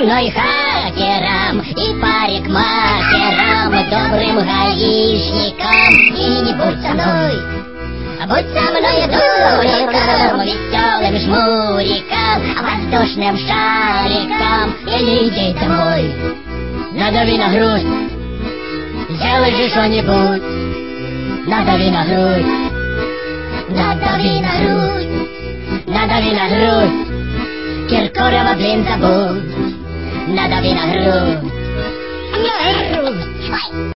мной хакерам и парикмахерам, добрым гаишникам. И не будь со мной, а будь со мной дуриком, веселым жмуриком, воздушным шариком. Или иди домой, надави на грудь, сделай же что-нибудь. Надави на грудь, надави на грудь, надави на грудь. Киркорова, блин, забудь. Надави на грудь, на грудь.